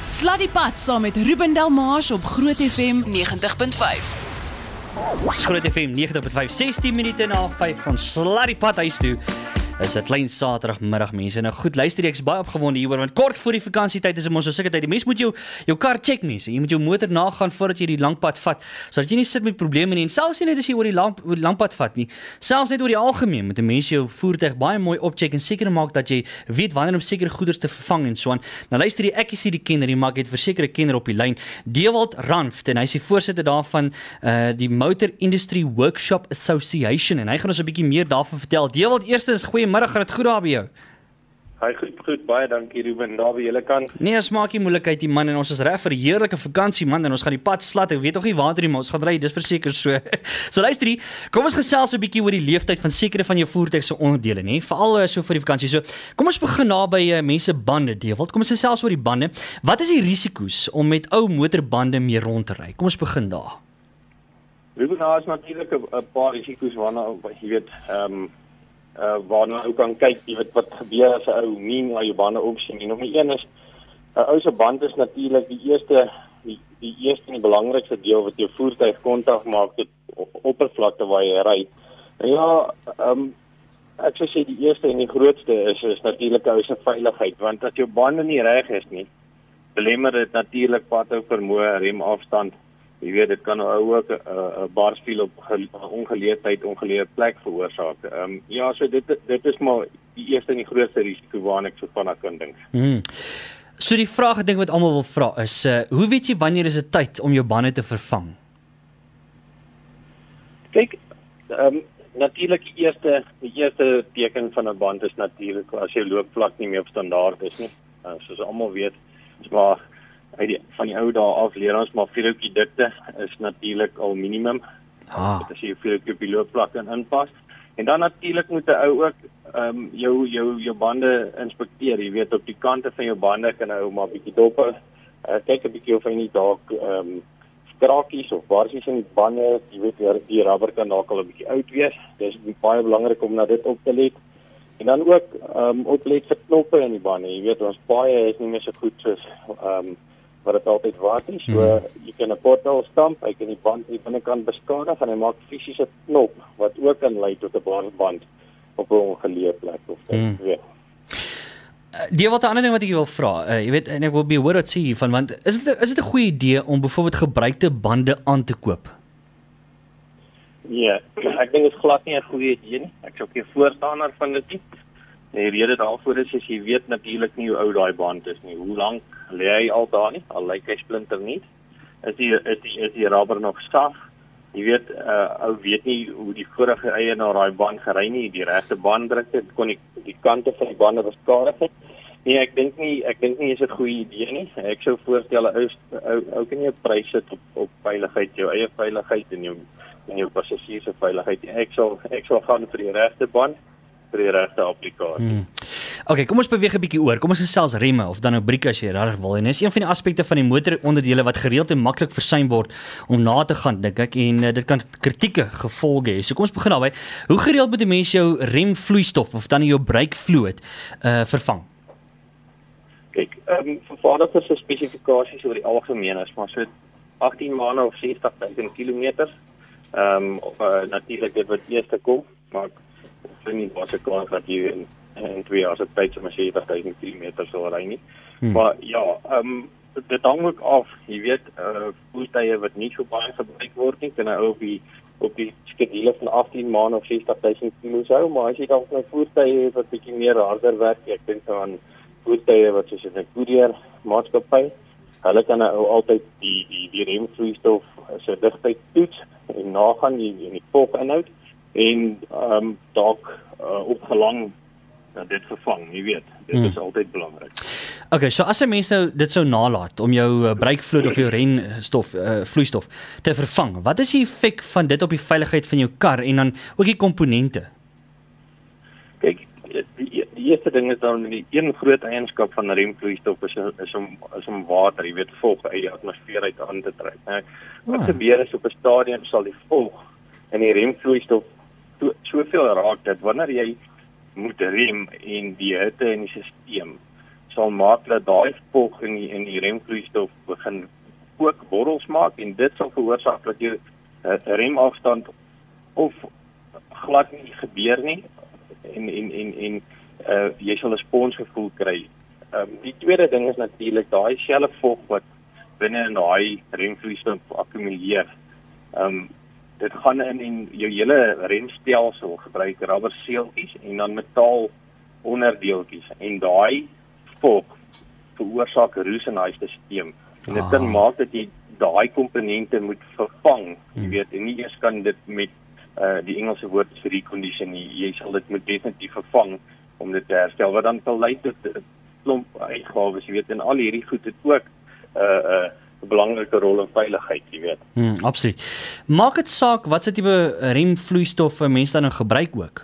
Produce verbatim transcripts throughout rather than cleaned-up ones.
Sluddypad saam met Ruben Delmars op Groot F M negentig punt vyf. Groot F M negentig punt vyf, sestien minute na vyf van Sluddypad huis toe. Is 'n klein Saterdagmiddag mense. Nou goed, luister ek is baie opgewonde hieroor want kort voor die vakansietyd is ons so seker tyd. Die mens moet jou jou kar check mense. Jy moet jou motor nagaan voordat jy die langpad vat, sodat jy nie sit met probleme nie. En selfs nie net as jy oor die lang, oor die langpad vat nie. Selfs net oor die algemeen moet 'n mens jou voertuig baie mooi opcheck en seker maak dat jy weet wanneer om sekere goeders te vervang en so aan. Nou luister jy, ek is hier die kenner, die maak het versekerde kenner op die lyn. Dewald Ranft en hy is die voorsitter daarvan uh, die Motor Industry Workshop Association en hy gaan ons 'n bietjie meer daarvan vertel. Dewald, eerstens goeie Middag, gaan dit goed daar by jou? Hi, goed, goed, baie dankie Ruben, daar by julle kant. Nee, ons maak nie moeilikheid die man en ons is reg vir 'n heerlike vakansie man en ons gaan die pad slat, ek weet nog nie waar toe nie, maar ons gaan ry, dis verseker so. So luister hier, kom ons gesels 'n bietjie oor die leeftyd van sekere van jou voertuig se onderdele, nê? Veral uh, so vir die vakansie. So, kom ons begin na by uh, mense bande, Dewald. Kom ons gesels oor die bande. Wat is die risiko's om met ou motorbande mee rond te ry? Kom ons begin daar. Ruben, daar is natuurlik 'n paar risiko's waarna jy weet, ehm um, Uh, waarna ou kan kyk, jy weet wat gebeur as 'n ou nie na jou bande opsien nie. Nommer een is 'n ou se band is natuurlik die eerste die, die eerste en die belangrikste deel wat jou voertuig kontak maak met op oppervlakte waar jy ry. En ja, ehm um, ek sou sê die eerste en die grootste is is natuurlik ou se veiligheid, want as jou bande nie reg is nie, belemmer dit natuurlik padhou vermoë, remafstand. Jy weet, dit kan nou ook 'n uh, barsviel op ongeleerdheid, ongeleerde plek veroorsaak. Ehm um, ja, so dit dit is maar die eerste en die grootste risiko waarna ek so van kan dink. Hmm. So die vraag ek dink wat almal wil vra is, uh, hoe weet jy wanneer is dit tyd om jou bande te vervang? Kyk, ehm um, natuurlik die eerste die eerste teken van 'n band is natuurlik as jou loopvlak nie meer op standaard is nie. Uh, soos almal weet, is maar uit die, van die ou dae af leer ons maar vierhoekie dikte is natuurlik al minimum. Ah. Dit as jy vierhoekie op die loopvlak kan inpas. En dan natuurlik moet 'n ou ook ehm um, jou jou jou bande inspekteer. Jy weet op die kante van jou bande kan ou maar 'n bietjie dop hou. Uh, kyk 'n bietjie of hy nie dalk ehm um, skrakies of barsies in die bande, jy weet die, die rubber kan dalk al 'n bietjie oud wees. Dis baie belangrik om na dit op te let. En dan ook ehm um, oplet vir knoppe in die bande. Jy weet ons baie is nie meer so goed soos ehm um, wat dit altyd was nie. So hmm. jy kan 'n pothole stamp, hy kan die band aan die binnekant beskadig en hy maak fisiese knop wat ook kan lei tot 'n band op 'n ongeleë plek of dit hmm. weer. Die wat 'n ander ding wat ek wil vra, uh, jy weet en ek wil be hoor wat sê hiervan, want is dit is dit 'n goeie idee om byvoorbeeld gebruikte bande aan te koop? Ja, ek dink dit is glad nie 'n goeie idee nie. Ek sou ook 'n voorstander van dit nie. Die rede daarvoor is as jy weet natuurlik nie hoe oud daai band is nie. Hoe lank lê hy al daar nie? Al lyk hy splinter nie. Is die is die is die rubber nog sag? Jy weet, uh, ou weet nie hoe die vorige eienaar daai band gery nie, die regte banddruk het, kon die, die kante van die bande beskadig het. Nee, ek dink nie, ek dink nie is 'n goeie idee nie. Ek sou voorstel ou ou ou kan nie 'n prys sit op op veiligheid, jou eie veiligheid en jou en jou passasiers se veiligheid. Ek sal ek sal gaan vir die regte band vir die regte applikasie. Hmm. Okay, kom ons beweeg 'n bietjie oor. Kom ons gesels remme of dan nou brieke as jy regtig wil. En dis een van die aspekte van die motoronderdele wat gereeld en maklik versuim word om na te gaan, dink ek, en uh, dit kan kritieke gevolge hê. So kom ons begin daarby. Hoe gereeld moet 'n mens jou remvloeistof of dan jou breekfluid uh vervang? Kyk, ehm um, vervaardigers se spesifikasies oor die algemeen is maar so agttien maande of sestig duisend kilometers. Ehm um, uh, natuurlik dit wat eers kom, maar ek sien nie wat se kans dat jy in, in twee jaar se tyd so maar sestig duisend kilometers sal ry nie. Hmm. Maar ja, ehm um, dit hang ook af, jy weet, uh voertuie wat nie so baie gebruik word nie, kan nou op die op die skedule van agttien maande of sestig duisend kilometers hou, maar as jy dan 'n voertuie het wat bietjie meer harder werk, ek dink aan voertuie wat soos 'n koerier maatskappy, hulle kan nou altyd die die die remvloeistof se digtheid toets en nagaan die in die volginhoud en ehm um, dalk uh, opgelang uh, dit vervang, jy weet. Dit hmm. is altyd belangrik. Okay, so as 'n mens nou dit sou nalat om jou uh, breekfluid of jou renstof uh, vloeistof te vervang, wat is die effek van dit op die veiligheid van jou kar en dan ook die komponente? Kyk, die, die eerste ding is dan die een groot eienskap van remvloeistof is is om is om water, jy weet, vog uit die atmosfeer uit aan te trek. Nou, wat ah. gebeur is op 'n stadium sal die vog in die remvloeistof so, soveel raak dat wanneer jy moet rem en die hitte in die stelsel sal maak dat daai vog in die in die remvloeistof begin ook borrels maak en dit sal veroorsaak dat jou uh, remafstand of glad nie gebeur nie en en en en uh, jy sal 'n sponsgevoel kry. Um, die tweede ding is natuurlik daai selfe vog wat binne in daai remvloeistof akkumuleer. Um, dit gaan in en jou hele remstelsel gebruik rubberseeltjies en dan metaal onderdeeltjies en daai vog veroorsaak roes in daai stelsel. En dit kan maak dat jy daai komponente moet vervang, jy hmm. weet, en nie eers kan dit met uh, die Engelse woord is recondition nie, jy sal dit moet definitief vervang om dit te herstel, wat dan kan lei tot 'n klomp uitgawes, jy weet, en al hierdie goed het ook 'n uh, uh, 'n belangrike rol in veiligheid, jy weet. Hmm, absoluut. Maak dit saak wat se tipe remvloeistowwe mense dan nou gebruik ook?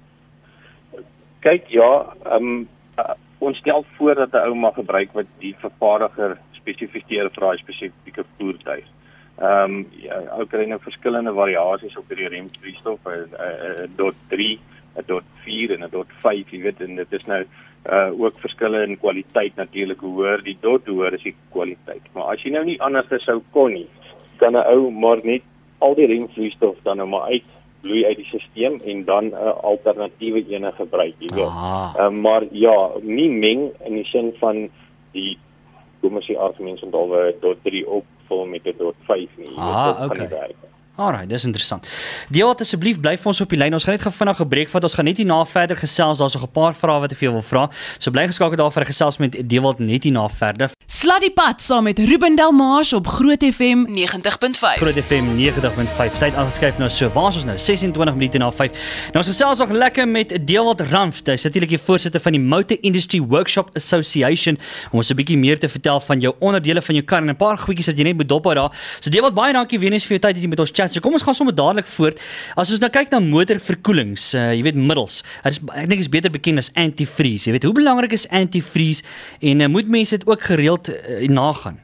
Kyk, ja, um, uh, ons stel voor dat 'n ou mag gebruik wat die vervaardiger spesifiseer vir daai spesifieke voertuig. Ehm um, ja, ou kry nou verskillende variasies op hierdie remvloeistof, 'n dot drie, 'n dot vier en 'n dot vyf, jy weet, en dit is nou uh ook verskille in kwaliteit natuurlik. Hoe hoër die dot, hoe hoër is die kwaliteit. Maar as jy nou nie anders sou kon nie, kan 'n ou maar net al die remvloeistof dan nou maar uit bloei uit die stelsel en dan 'n uh, alternatiewe ene gebruik, jy weet. Ehm uh, maar ja, nie meng in die sin van die kom ons sê argumente onthalwe dot drie opvul met 'n dot vyf nie. Ah, okay. Alright, dis interessant. Dewald, asseblief bly vir ons op die lyn. Ons gaan net gou vinnig 'n breek vat. Ons gaan net hierna verder gesels. Daar's nog 'n paar vrae wat ek vir jou wil vra. So bly geskakel daar vir 'n gesels met Dewald net hierna verder. Sluddy Pad saam met Ruben Delmars op Groot F M negentig punt vyf. Groot F M negentig punt vyf. Tyd aangeskuif nou so. Waar is ons nou? ses en twintig minute na vyf. Nou ons gesels nog lekker met Dewald Ranft. Hy is natuurlik die voorsitter van die Motor Industry Workshop Association om ons 'n bietjie meer te vertel van jou onderdele van jou kar en 'n paar goedjies wat jy net moet dop daar. So Dewald, baie dankie weer eens vir jou tyd dat jy met ons chat. So kom ons gaan sommer dadelik voort. As ons nou kyk na motorverkoelings, uh, jy weet middels. Dit is ek dink is beter bekend as antifreeze. Jy weet hoe belangrik is antifreeze en uh, moet mense dit ook gereeld uh, nagaan?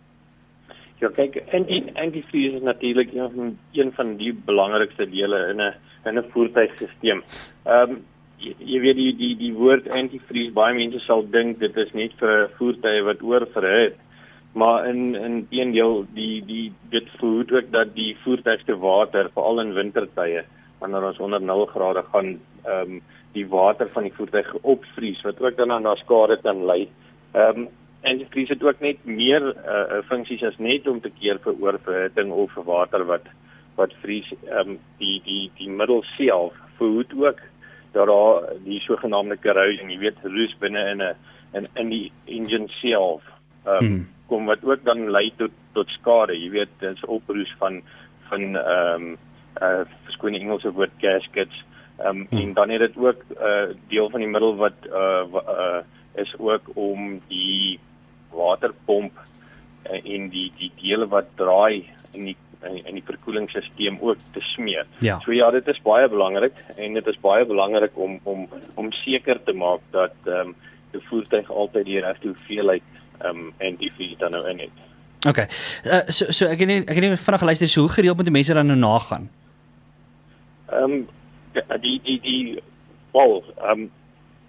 Ja, kyk, anti antifreeze is natuurlik een van een van die belangrikste dele in 'n in 'n voertuigstelsel. Ehm um, jy, jy weet die die die woord antifreeze, baie mense sal dink dit is net vir voertuie wat oorverhit. Maar in in teendeel die die dit verhoed ook dat die voertuigste water veral in wintertye wanneer ons onder nul grade gaan ehm um, die water van die voertuig opvries wat ook dan na skade kan lei. Ehm um, en die vries het ook net meer uh, funksies as net om te keer vir oorverhitting of vir water wat wat vries. Ehm um, die die die middel self verhoed ook dat daar die sogenaamde corrosion, jy weet, roes binne in 'n in in die engine self. Ehm um, hmm. kom wat ook dan lei tot tot skade, jy weet, dis oproes van van ehm um, uh verskoon die Engelse woord gaskets. Ehm um, hmm. en dan het dit ook 'n uh, deel van die middel wat uh, uh is ook om die waterpomp uh, en die die dele wat draai in die in die verkoelingsstelsel ook te smeer. Ja. So ja, dit is baie belangrik en dit is baie belangrik om om om seker te maak dat ehm um, die voertuig altyd die regte hoeveelheid ehm um, antifreeze dan nou in het. Okay. Uh, so so ek het net ek het net vinnig geluister, so hoe gereeld moet die mense dan nou nagaan? Ehm um, die die die wel ehm um,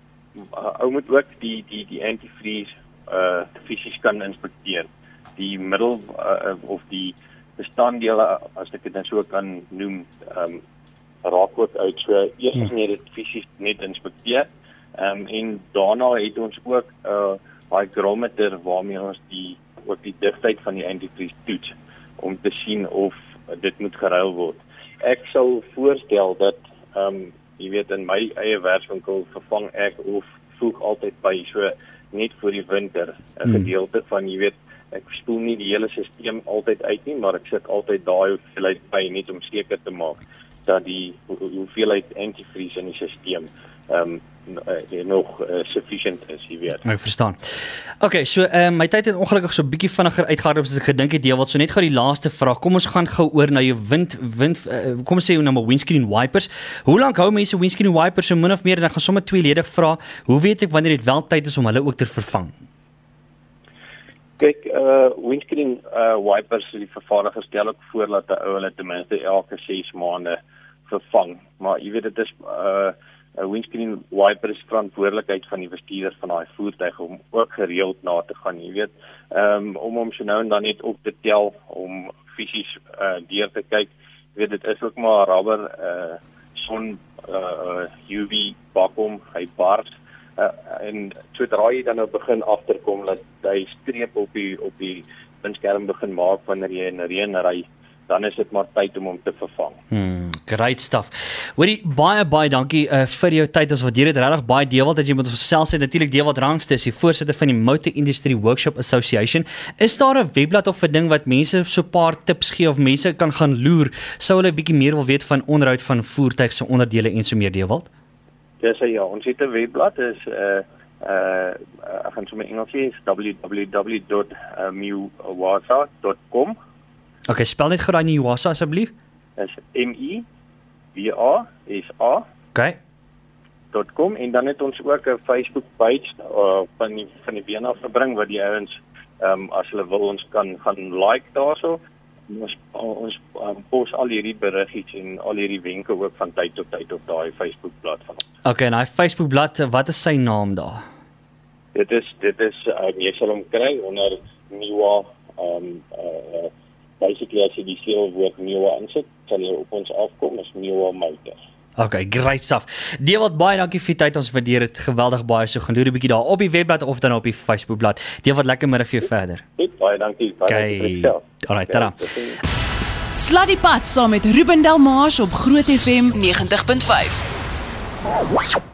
ou moet ook die die die antifreeze uh fisies kan inspekteer. Die middel uh, of die bestanddele, as ek dit nou so kan noem, ehm um, raak ook uit. So eers hmm. net dit fisies net inspekteer. Ehm um, en daarna het ons ook 'n uh, hygrometer waarmee ons die ook die digtheid van die antifreeze toets om te sien of dit moet geruil word. Ek sou voorstel dat ehm um, jy weet, in my eie werkswinkel vervang ek of voeg altyd by so net vir die winter 'n hmm. gedeelte van, jy weet, ek spoel nie die hele stelsel altyd uit nie, maar ek sit altyd daai hoeveelheid by net om seker te maak dat die hoeveelheid antifreeze in die stelsel ehm um, nog uh, sufficient is, jy weet. Ek verstaan. Okay, so um, my tyd het ongelukkig so 'n bietjie vinniger uitgehardloop as ek gedink het, Dewald. So net gou die laaste vraag. Kom ons gaan gou oor na jou wind wind uh, kom ons sê nou maar windscreen wipers. Hoe lank hou mense windscreen wipers so min of meer? En dan gaan sommer tweeledig vra, hoe weet ek wanneer dit wel tyd is om hulle ook te vervang? Kyk, uh windscreen uh, wipers, die vervaardiger stel ook voor dat 'n ou hulle ten minste elke ses maande vervang. Maar jy weet, dit is uh 'n windscreen wiper is verantwoordelikheid van die bestuurder van daai voertuig om ook gereeld na te gaan, jy weet, um, om hom so nou en dan net op te tel, om fisies uh, deur te kyk. Jy weet, dit is ook maar rubber, uh, son, uh, U V bakom, hy bars, uh, en sodra jy dan nou begin agterkom, dat hy streep op die, op die windskerm begin maak wanneer jy in reën ry, dan is dit maar tyd om hom te vervang. Hmm, great stuff. Hoorie, baie baie dankie uh, vir jou tyd. Ons waardeer dit regtig baie. Dewald dat jy met ons gesels het. Natuurlik Dewald Ramfte is die voorsitter van die Motor Industry Workshop Association. Is daar 'n webblad of 'n ding wat mense so 'n paar tips gee of mense kan gaan loer sou hulle 'n bietjie meer wil weet van onderhoud van voertuig se onderdele en so meer, Dewald? Dis ja, ons het 'n webblad, is uh uh ek gaan sommer Engels sê, is w w w dot miwasa dot com. Okay, spel net gou daai Miwasa asseblief. Is M I W A S A Okay. dot com, en dan het ons ook 'n Facebook page uh, van die van die been af gebring wat die ouens um, as hulle wil ons kan gaan like daarso. Ons ons um, pos al hierdie beriggies en al hierdie wenke ook van tyd tot tyd op daai Facebook bladsy van ons. Okay, en daai Facebook bladsy, wat is sy naam daar? Dit is dit is uh, jy sal hom kry onder Miwa um uh, basically as jy die seelwoord Miwa insit, sal jy op ons afkom as Miwa Motor. Okay, great stuff. Dewald, baie dankie vir die tyd, ons waardeer dit geweldig baie. So gaan loer 'n bietjie daar op die webblad of dan op die Facebookblad. Dewald, lekker middag vir jou verder. Goed, baie dankie. Baie Okay. dankie vir Alright, tada. Sluddy Pad saam met Ruben Delmars op Groot F M negentig punt vyf.